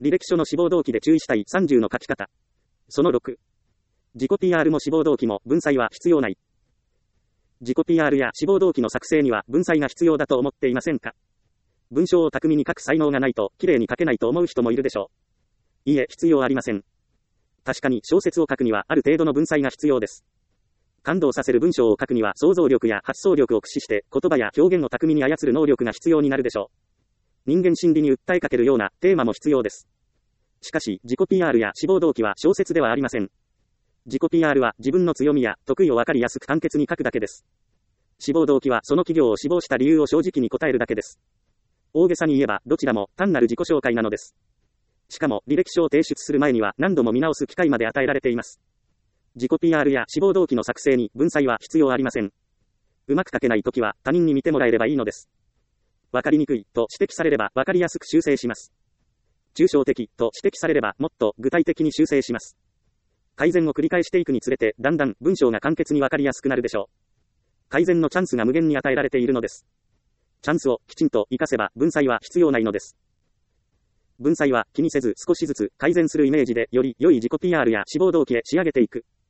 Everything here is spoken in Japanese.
履歴書の志望動機で注意したい30の書き方。その6。自己 PR も志望動機も文才は必要ない。自己 PR や志望動機の作成には文才が必要だと思っていませんか？文章を巧みに書く才能がないと綺麗に書けないと思う人もいるでしょう。いいえ、必要ありません。確かに小説を書くにはある程度の文才が必要です。感動させる文章を書くには想像力や発想力を駆使して言葉や表現を巧みに操る能力が必要になるでしょう。人間心理に訴えかけるようなテーマも必要です。しかし、自己 PR や志望動機は小説ではありません。自己 PR は自分の強みや得意を分かりやすく簡潔に書くだけです。志望動機はその企業を志望した理由を正直に答えるだけです。大げさに言えばどちらも単なる自己紹介なのです。しかも履歴書を提出する前には何度も見直す機会まで与えられています。自己 PR や志望動機の作成に文才は必要ありません。うまく書けないときは他人に見てもらえればいいのです。わかりにくいと指摘されればわかりやすく修正します。抽象的と指摘されればもっと具体的に修正します。改善を繰り返していくにつれてだんだん文章が簡潔にわかりやすくなるでしょう。改善のチャンスが無限に与えられているのです。チャンスをきちんと活かせば文才は必要ないのです。文才は気にせず少しずつ改善するイメージでより良い自己 PR や志望動機へ仕上げていく。